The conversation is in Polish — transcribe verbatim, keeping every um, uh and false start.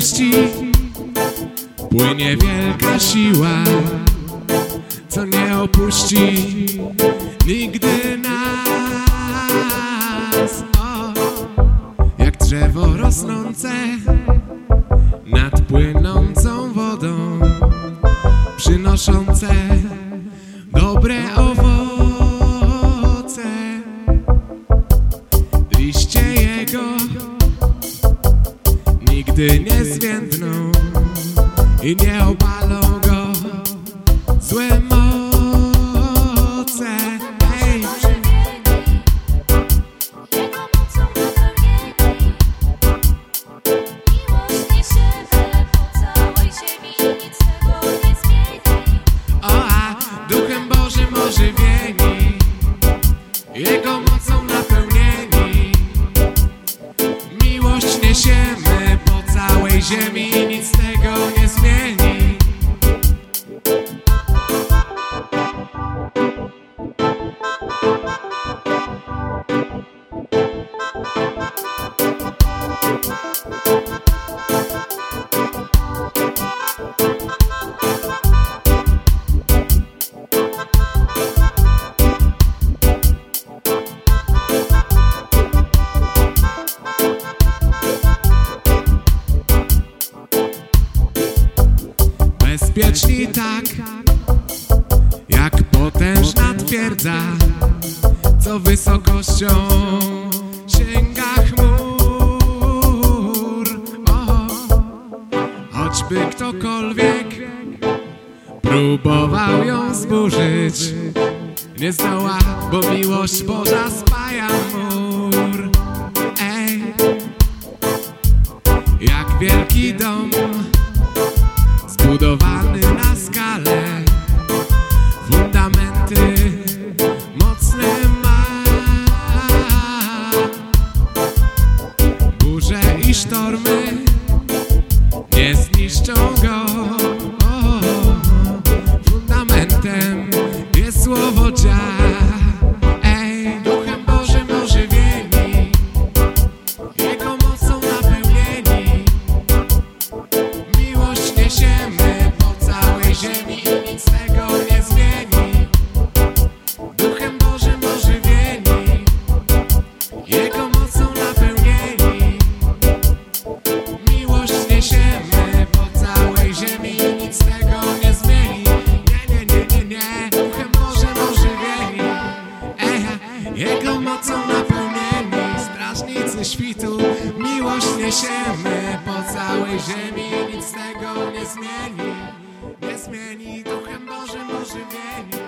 miłości płynie wielka siła, co nie opuści nigdy nas. O, jak drzewo rosnące nad płynącą wodą, przynoszące dobre owoce. Liście jego nigdy nie zwiędną i nie obalą go złe moce. Hej. O, a Duchem Bożym ożywieni, Jego mocą napełnieni, miłość niesiemy po całej ziemi, nic tego nie zmieni. Bezpieczni tak, jak potężna twierdza, co wysokością sięga chmur. O, choćby ktokolwiek próbował ją zburzyć, nie zdoła, bo miłość Boża spaja mur. Ej, jak wielki dom zbudowany na skalę, fundamenty mocne ma. Burze i sztormy nie zniszczą go. O, fundamentem jest słowo Jah. Ej, Duchem Bożym ożywieni, Jego mocą napełnieni, miłość niesiemy po całej ziemi i nic tego nie zmieni. Duchem Bożym ożywieni, Jego mocą napełnieni, miłość niesiemy po całej ziemi i nic tego nie zmieni. Nie, nie, nie, nie, nie. Duchem Bożym ożywieni, eha, Jego mocą napełnieni, strażnicy świtu, miłość niesiemy po całej ziemi i nic tego nie zmieni. Nie zmieni. Duchem Bożym ożywieni.